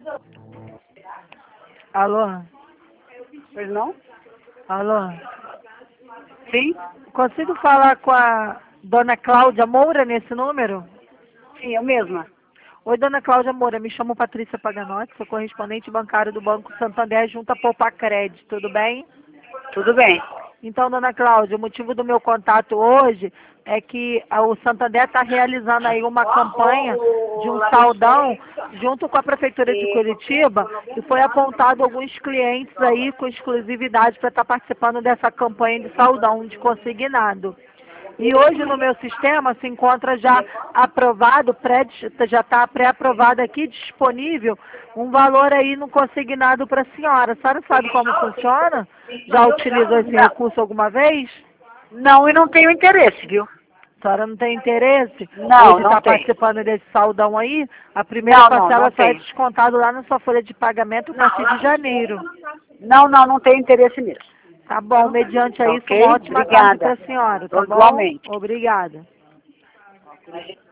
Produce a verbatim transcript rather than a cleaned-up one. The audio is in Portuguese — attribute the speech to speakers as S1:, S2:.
S1: Alô?
S2: Pois não?
S1: Alô?
S2: Sim?
S1: Consigo falar com a dona Cláudia Moura nesse número?
S2: Sim, eu mesma.
S1: Oi, dona Cláudia Moura, me chamo Patrícia Paganotti, sou correspondente bancário do Banco Santander junto a Poupa Crédito, tudo bem?
S2: Tudo bem.
S1: Então, dona Cláudia, o motivo do meu contato hoje é que a- o Santander está realizando aí uma campanha de um saldão junto com a Prefeitura de Curitiba e foi apontado alguns clientes aí com exclusividade para estar participando dessa campanha de saldão de consignado. E hoje no meu sistema se encontra já aprovado, pré, já está pré-aprovado aqui, disponível, um valor aí no consignado para a senhora. A senhora sabe como funciona? Já utilizou esse
S2: Não.
S1: recurso alguma vez?
S2: Não, e não tenho interesse, viu?
S1: A senhora não tem interesse
S2: Não,
S1: hoje
S2: não
S1: está
S2: tenho.
S1: participando desse saldão aí? A primeira
S2: Não, não, não
S1: parcela só é
S2: tenho.
S1: descontado lá na sua folha de pagamento a partir de janeiro.
S2: Não, não, não tenho interesse nisso.
S1: Tá bom, mediante a
S2: Tá
S1: isso, uma
S2: ok?
S1: ótima tarde para
S2: Obrigada.
S1: a senhora, tá bom?
S2: Igualmente.
S1: Obrigada.